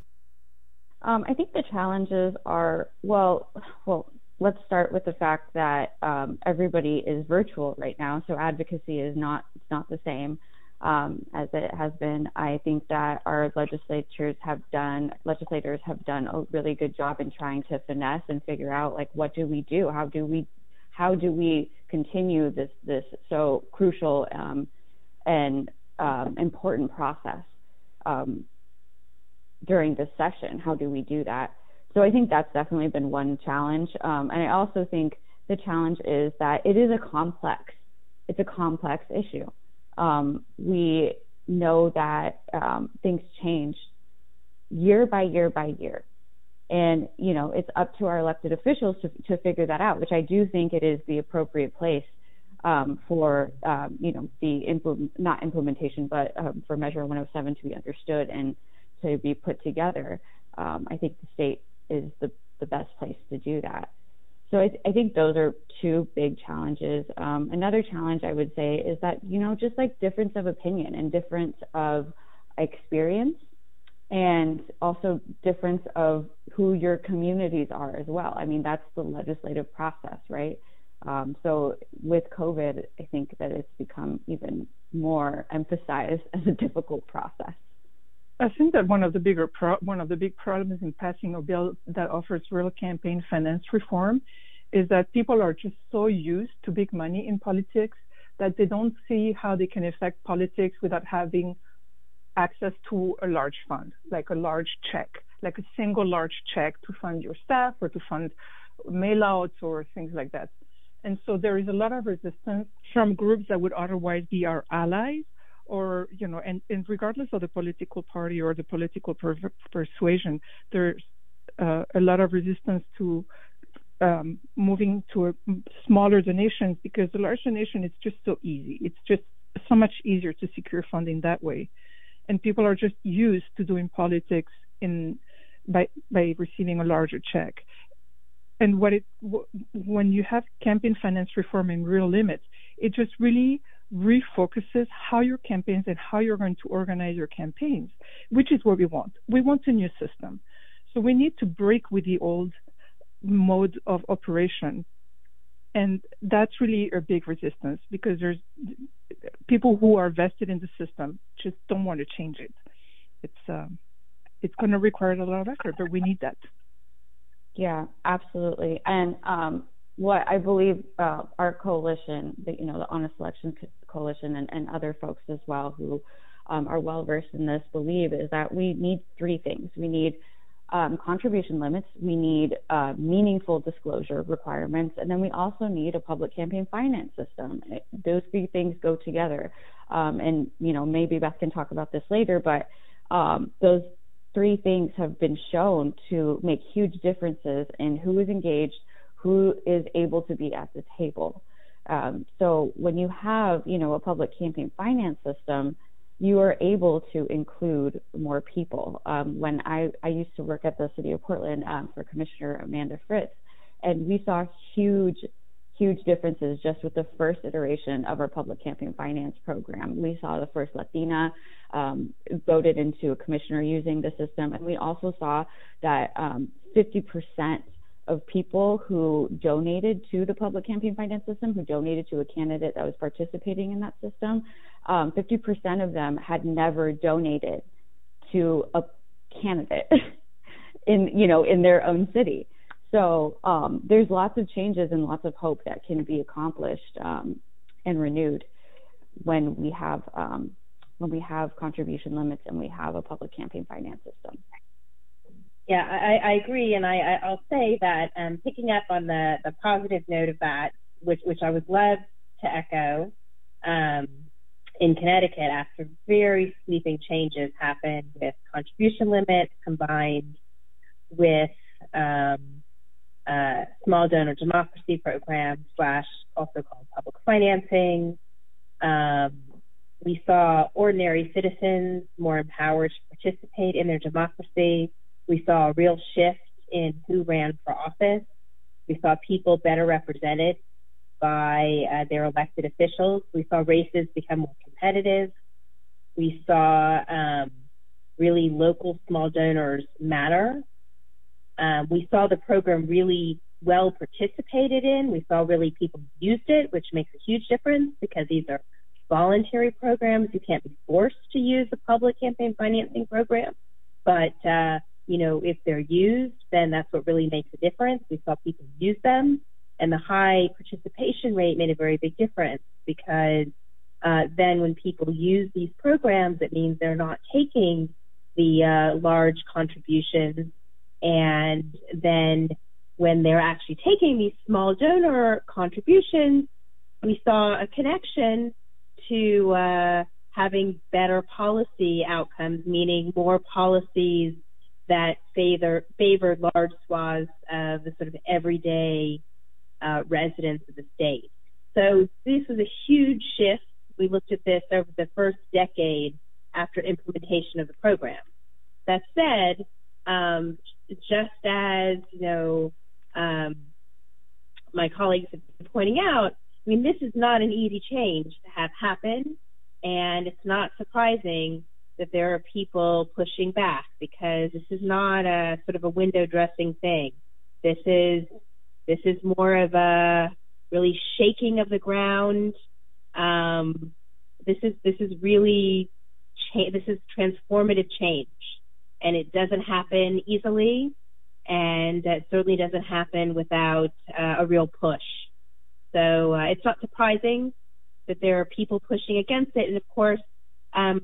Um, I think the challenges are, well, well, let's start with the fact that um, everybody is virtual right now, so advocacy is not it's not the same um, as it has been. I think that our legislatures have done, legislators have done a really good job in trying to finesse and figure out, like, what do we do? How do we How do we continue this this so crucial um, and um, important process um, during this session? How do we do that? So I think that's definitely been one challenge. Um, and I also think the challenge is that it is a complex, it's a complex issue. Um, we know that um, things change year by year by year. And, you know, it's up to our elected officials to, to figure that out, which I do think it is the appropriate place um, for, um, you know, the, implement, not implementation, but um, for Measure one oh seven to be understood and to be put together. Um, I think the state is the, the best place to do that. So I, th- I think those are two big challenges. Um, another challenge I would say is that, you know, just like difference of opinion and difference of experience, and also difference of who your communities are as well. I mean, that's the legislative process, right? Um, so with COVID, I think that it's become even more emphasized as a difficult process. I think that one of the bigger pro- one of the big problems in passing a bill that offers real campaign finance reform is that people are just so used to big money in politics that they don't see how they can affect politics without having access to a large fund, like a large check, like a single large check to fund your staff or to fund mail-outs or things like that. And so there is a lot of resistance from groups that would otherwise be our allies, or, you know, and, and regardless of the political party or the political per- persuasion, there's uh, a lot of resistance to um, moving to a smaller donations, because the large donation is just so easy. It's just so much easier to secure funding that way. And people are just used to doing politics in by by receiving a larger check. And what it w- when you have campaign finance reform and real limits, it just really refocuses how your campaigns and how you're going to organize your campaigns, which is what we want. We want a new system. So we need to break with the old mode of operation. And that's really a big resistance, because there's people who are vested in the system just don't want to change it. It's um, it's going to require a lot of effort, but we need that. Yeah, absolutely. And um, what I believe uh, our coalition, the, you know, the Honest Elections Coalition, and, and other folks as well who um, are well versed in this believe is that we need three things. We need Um, contribution limits, we need uh, meaningful disclosure requirements, and then we also need a public campaign finance system. It, those three things go together. Um, and, you know, maybe Beth can talk about this later, but um, those three things have been shown to make huge differences in who is engaged, who is able to be at the table. Um, so when you have, you know, a public campaign finance system, you are able to include more people. Um, when I, I used to work at the city of Portland um, for Commissioner Amanda Fritz, and we saw huge, huge differences just with the first iteration of our public campaign finance program. We saw the first Latina um, voted into a commissioner using the system, and we also saw that um, fifty percent of people who donated to the public campaign finance system, who donated to a candidate that was participating in that system, um, fifty percent of them had never donated to a candidate in, you know, in their own city. So um, there's lots of changes and lots of hope that can be accomplished um, and renewed when we have um, when we have contribution limits and we have a public campaign finance system. Yeah, I, I agree, and I, I'll say that um, picking up on the, the positive note of that, which which I would love to echo, um, in Connecticut, after very sweeping changes happened with contribution limits combined with um, uh, small donor democracy programs, slash also called public financing, Um, we saw ordinary citizens more empowered to participate in their democracy. We saw a real shift in who ran for office. We saw people better represented by uh, their elected officials. We saw races become more competitive. We saw um, really local small donors matter. Um, we saw the program really well participated in. We saw really people used it, which makes a huge difference because these are voluntary programs. You can't be forced to use the public campaign financing program. But, uh, you know, if they're used, then that's what really makes a difference. We saw people use them, and the high participation rate made a very big difference because uh, then when people use these programs, it means they're not taking the uh, large contributions. And then when they're actually taking these small donor contributions, we saw a connection to uh, having better policy outcomes, meaning more policies that favor favored large swaths of the sort of everyday uh, residents of the state. So this was a huge shift. We looked at this over the first decade after implementation of the program. That said, um, just as you know, um, my colleagues have been pointing out, I mean, this is not an easy change to have happen, and it's not surprising that there are people pushing back because this is not a sort of a window dressing thing. This is this is more of a really shaking of the ground. Um, this is this is really cha- this is transformative change, and it doesn't happen easily, and it certainly doesn't happen without uh, a real push. So uh, it's not surprising that there are people pushing against it, and of course. Um,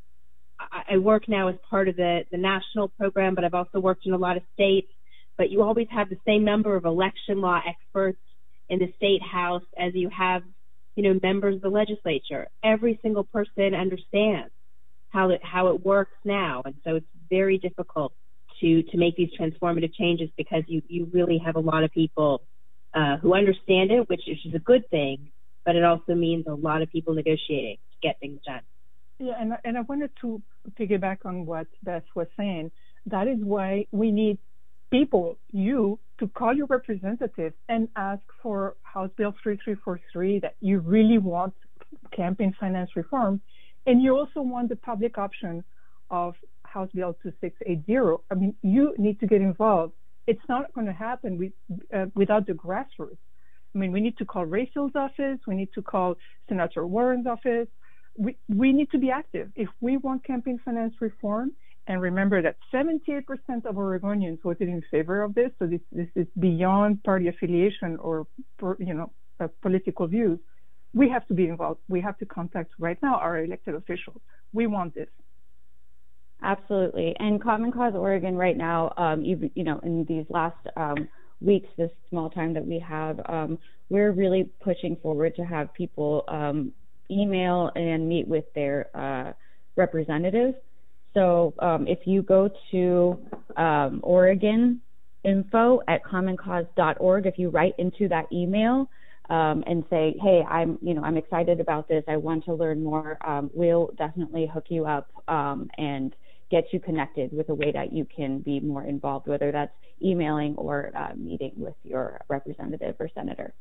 I work now as part of the, the national program, but I've also worked in a lot of states. But you always have the same number of election law experts in the state house as you have, you know, members of the legislature. Every single person understands how it how it works now, and so it's very difficult to to make these transformative changes because you you really have a lot of people uh, who understand it, which is a good thing. But it also means a lot of people negotiating to get things done. Yeah, and, and I wanted to piggyback on what Beth was saying. That is why we need people, you, to call your representative and ask for House Bill thirty-three forty-three that you really want campaign finance reform, and you also want the public option of House Bill twenty-six eighty. I mean, you need to get involved. It's not going to happen with, uh, without the grassroots. I mean, we need to call Ray Seal's office. We need to call Senator Warren's office. We, we need to be active. If we want campaign finance reform, and remember that seventy-eight percent of Oregonians voted in favor of this, so this, this is beyond party affiliation or, you know, uh, political views, we have to be involved. We have to contact right now our elected officials. We want this. Absolutely. And Common Cause Oregon right now, um, even, you know, in these last um, weeks, this small time that we have, um, we're really pushing forward to have people um, email and meet with their uh, representatives. So um, if you go to um, Oregon info at common cause dot org, if you write into that email um, and say, hey, I'm, you know, I'm excited about this, I want to learn more, um, we'll definitely hook you up um, and get you connected with a way that you can be more involved, whether that's emailing or uh, meeting with your representative or senator.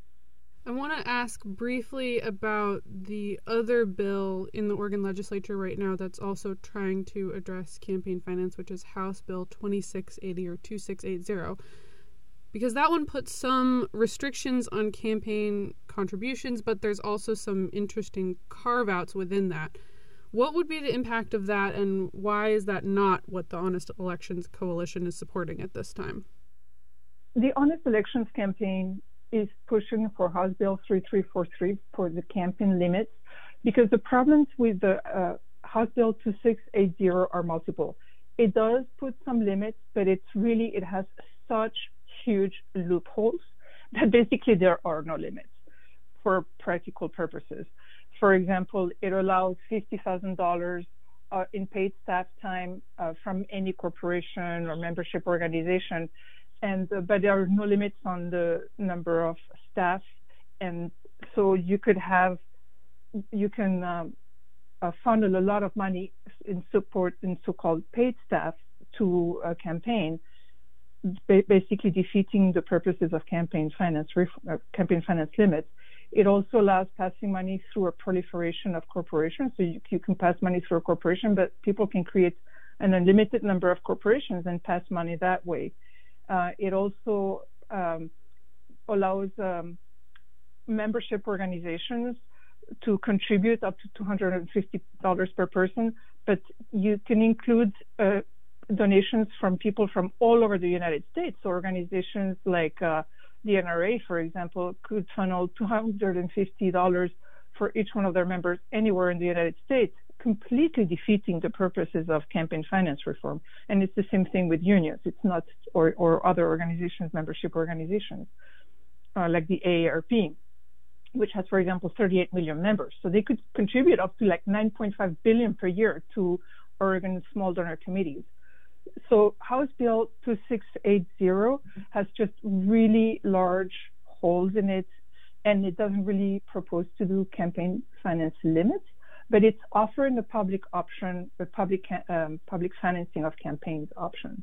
I want to ask briefly about the other bill in the Oregon legislature right now that's also trying to address campaign finance, which is House Bill twenty-six eighty or twenty-six eighty, because that one puts some restrictions on campaign contributions, but there's also some interesting carve-outs within that. What would be the impact of that, and why is that not what the Honest Elections Coalition is supporting at this time? The Honest Elections campaign is pushing for House Bill thirty-three forty-three for the campaign limits, because the problems with the uh, House Bill twenty-six eighty are multiple. It does put some limits, but it's really, it has such huge loopholes that basically there are no limits for practical purposes. For example, it allows fifty thousand dollars uh, in paid staff time uh, from any corporation or membership organization. And uh, but there are no limits on the number of staff, and so you could have you can um, uh, funnel a lot of money in support in so-called paid staff to a campaign, ba- basically defeating the purposes of campaign finance ref- uh, campaign finance limits. It also allows passing money through a proliferation of corporations. So you, you can pass money through a corporation, but people can create an unlimited number of corporations and pass money that way. Uh, it also um, allows um, membership organizations to contribute up to two hundred fifty dollars per person, but you can include uh, donations from people from all over the United States. So organizations like uh, the N R A, for example, could funnel two hundred fifty dollars for each one of their members anywhere in the United States, completely defeating the purposes of campaign finance reform. And it's the same thing with unions. It's not, or, or other organizations, membership organizations, uh, like the A A R P, which has, for example, thirty-eight million members. So they could contribute up to like nine point five billion dollars per year to Oregon small donor committees. So House Bill twenty-six eighty has just really large holes in it, and it doesn't really propose to do campaign finance limits, but it's offering a public option, a public um, public financing of campaigns option.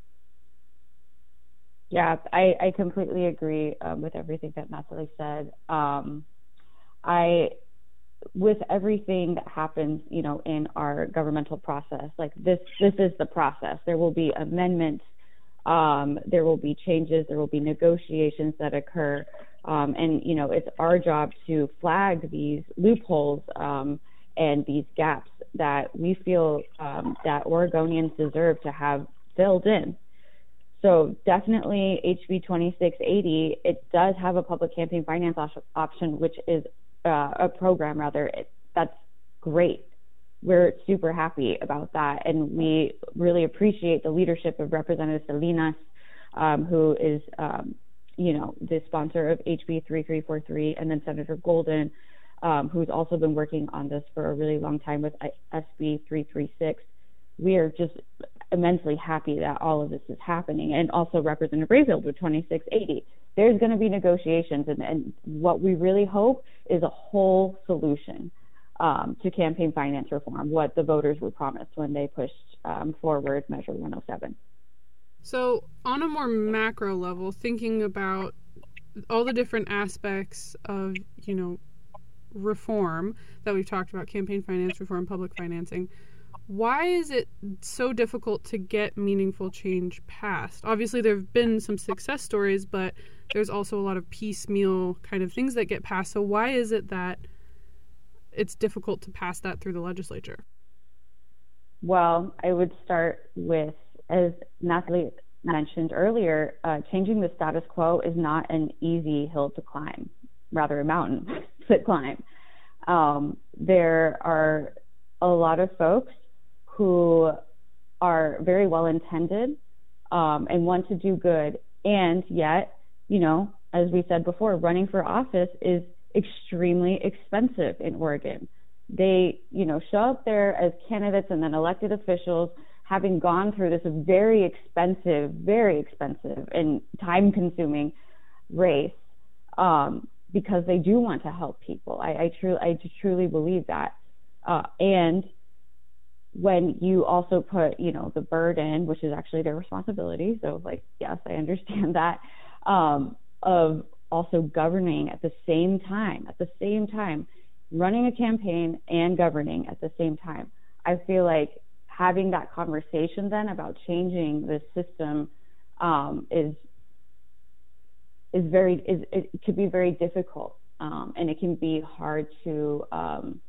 Yeah, I, I completely agree um, with everything that Nathalie said. Um, I, with everything that happens, you know, in our governmental process, like this, this is the process. There will be amendments, um, there will be changes, there will be negotiations that occur, um, and you know, it's our job to flag these loopholes um, and these gaps that we feel um, that Oregonians deserve to have filled in. So definitely H B twenty-six eighty, it does have a public campaign finance op- option, which is uh, a program rather. It, that's great. We're super happy about that. And we really appreciate the leadership of Representative Salinas, um, who is, um, you know, the sponsor of H B thirty-three forty-three, and then Senator Golden, um, who's also been working on this for a really long time with S B three thirty-six. We are just immensely happy that all of this is happening, and also Representative Rayfield with twenty-six eighty. There's going to be negotiations, and, and what we really hope is a whole solution um, to campaign finance reform, what the voters were promised when they pushed um, forward Measure one oh seven. So on a more macro level, thinking about all the different aspects of, you know, reform that we've talked about, campaign finance reform, public financing, why is it so difficult to get meaningful change passed? Obviously, there have been some success stories, but there's also a lot of piecemeal kind of things that get passed. So why is it that it's difficult to pass that through the legislature? Well, I would start with, as Nathalie mentioned earlier, uh, changing the status quo is not an easy hill to climb, rather a mountain to climb. Um, there are a lot of folks who are very well intended um, and want to do good, and yet, you know, as we said before, running for office is extremely expensive in Oregon. They, you know, show up there as candidates and then elected officials, having gone through this very expensive, very expensive and time-consuming race um, because they do want to help people. I, I, tru- I truly believe that. Uh, and when you also put, you know, the burden, which is actually their responsibility, so like, yes, I understand that, um, of also governing at the same time, at the same time, running a campaign and governing at the same time. I feel like having that conversation then about changing the system um, is is very is it could be very difficult, um, and it can be hard to um,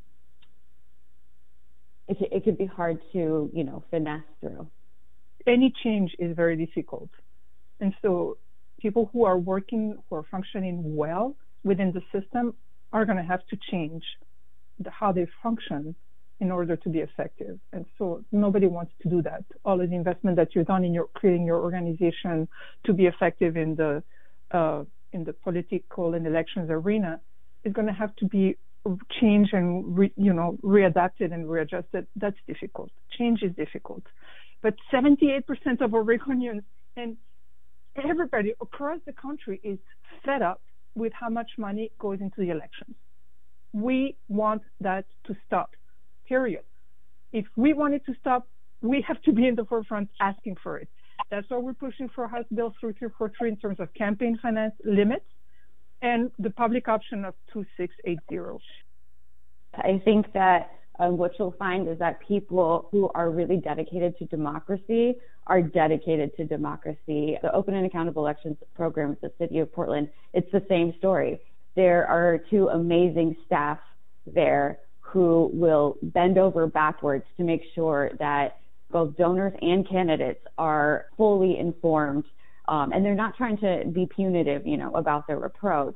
it it could be hard to you know finesse through. Any change is very difficult, and so people who are working, who are functioning well within the system, are going to have to change the, how they function in order to be effective. And so nobody wants to do that. All of the investment that you've done in your creating your organization to be effective in the uh, in the political and elections arena is going to have to be changed and re, you know readapted and readjusted. That's difficult. Change is difficult. But seventy-eight percent of Oregonians and everybody across the country is fed up with how much money goes into the elections. We want that to stop, period. If we want it to stop, we have to be in the forefront asking for it. That's why we're pushing for House Bill three three four three in terms of campaign finance limits and the public option of two six eight zero. I think that um, what you'll find is that people who are really dedicated to democracy are dedicated to democracy. The Open and Accountable Elections program with the City of Portland, it's the same story. There are two amazing staff there who will bend over backwards to make sure that both donors and candidates are fully informed, um, and they're not trying to be punitive, you know, about their approach.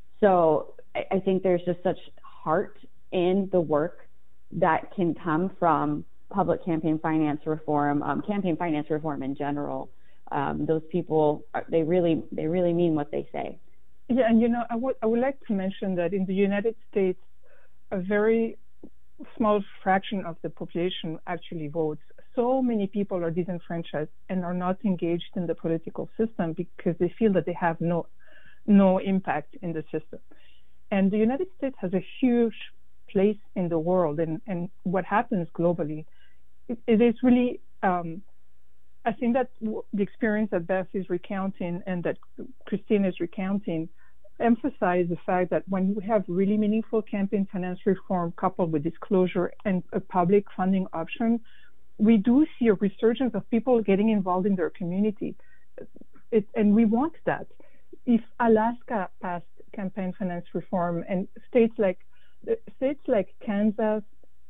So I, I think there's just such heart in the work that can come from public campaign finance reform, um, campaign finance reform in general. Um, those people, they really, they really mean what they say. Yeah, and you know, I would I would like to mention that in the United States, a very small fraction of the population actually votes. So many people are disenfranchised and are not engaged in the political system because they feel that they have no no impact in the system. And the United States has a huge place in the world, and, and what happens globally, it, it is really, um, I think that w- the experience that Beth is recounting and that Christine is recounting emphasize the fact that when we have really meaningful campaign finance reform coupled with disclosure and a public funding option, we do see a resurgence of people getting involved in their community. It, and we want that. If Alaska passed campaign finance reform and states like states like Kansas,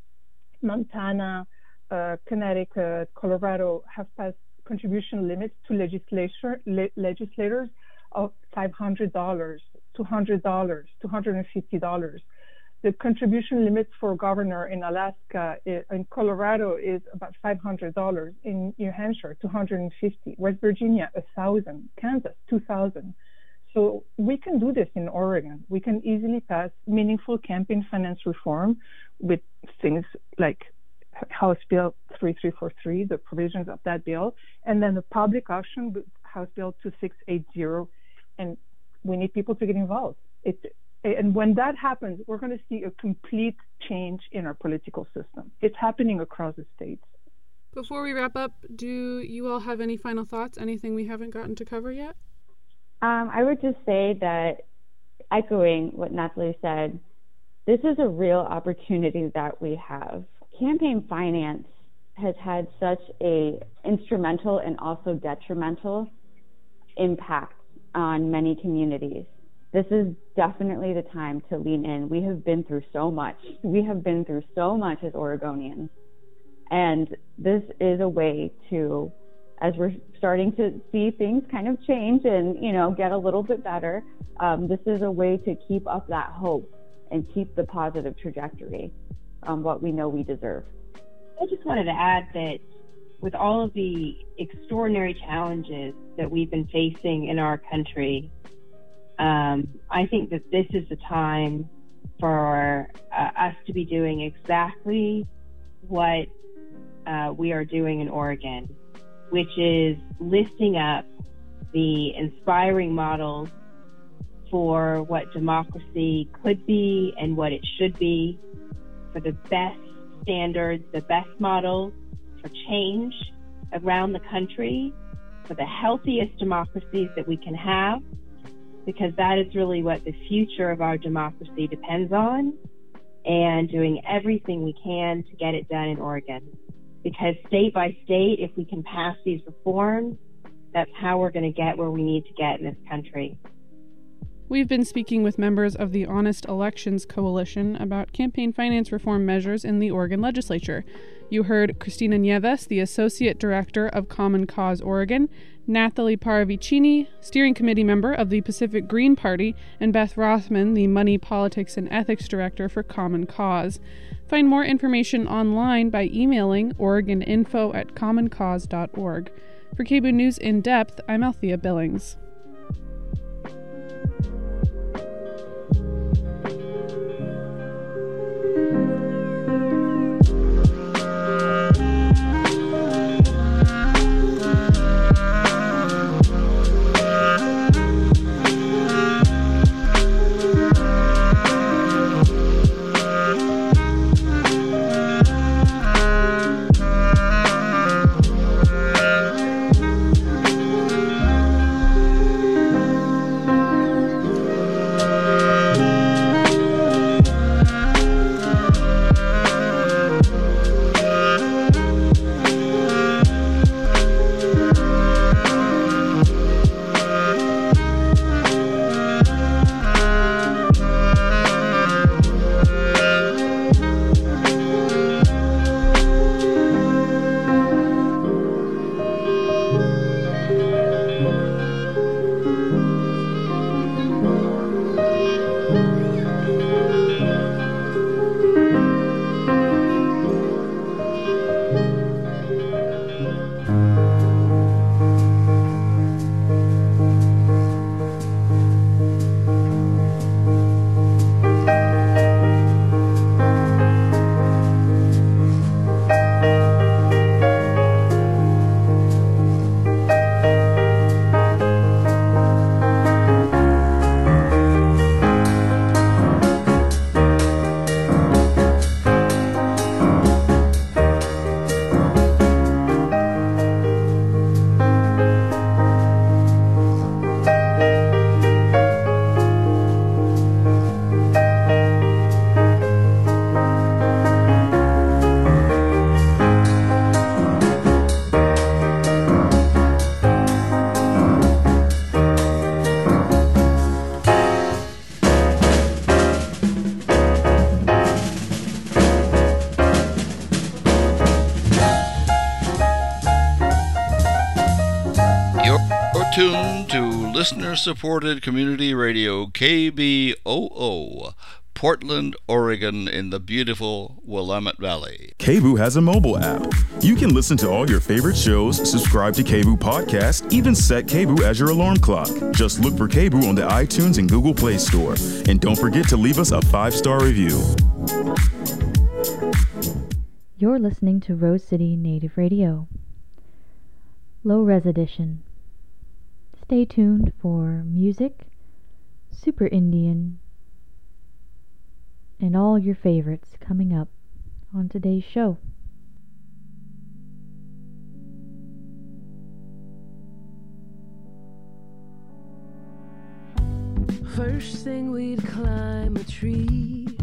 Montana, uh, Connecticut, Colorado have passed contribution limits to legislature, le- legislators of five hundred dollars, two hundred dollars, two hundred fifty dollars. The contribution limits for governor in Alaska, in Colorado, is about five hundred dollars. In New Hampshire, two hundred fifty dollars. West Virginia, one thousand dollars. Kansas, two thousand dollars. So we can do this in Oregon. We can easily pass meaningful campaign finance reform with things like House Bill three three four three, the provisions of that bill, and then the public option with House Bill two six eight zero. And we need people to get involved. It, and when that happens, we're going to see a complete change in our political system. It's happening across the states. Before we wrap up, do you all have any final thoughts? Anything we haven't gotten to cover yet? Um, I would just say that, echoing what Natalie said, this is a real opportunity that we have. Campaign finance has had such a instrumental and also detrimental impact on many communities. This is definitely the time to lean in. We have been through so much. We have been through so much as Oregonians. And this is a way to, as we're starting to see things kind of change and, you know, get a little bit better, um, this is a way to keep up that hope and keep the positive trajectory on what we know we deserve. I just wanted to add that with all of the extraordinary challenges that we've been facing in our country, um, I think that this is the time for uh, us to be doing exactly what uh, we are doing in Oregon, which is lifting up the inspiring models for what democracy could be and what it should be, for the best standards, the best models for change around the country, for the healthiest democracies that we can have, because that is really what the future of our democracy depends on, and doing everything we can to get it done in Oregon. Because state by state, if we can pass these reforms, that's how we're going to get where we need to get in this country. We've been speaking with members of the Honest Elections Coalition about campaign finance reform measures in the Oregon legislature. You heard Cristina Nieves, the Associate Director of Common Cause Oregon, Nathalie Paravicini, Steering Committee member of the Pacific Green Party, and Beth Rothman, the Money, Politics, and Ethics Director for Common Cause. Find more information online by emailing oregoninfo at common cause dot org. For K B O O News In Depth, I'm Althea Billings. listener-supported community radio K B O O, Portland, Oregon, in the beautiful Willamette Valley. K B O O has a mobile app. You can listen to all your favorite shows, subscribe to K B O O Podcast, even set K B O O as your alarm clock. Just look for K B O O on the iTunes and Google Play Store. And don't forget to leave us a five-star review. You're listening to Rose City Native Radio, Low Res Edition. Stay tuned for music, Super Indian, and all your favorites coming up on today's show. First thing we'd climb a tree,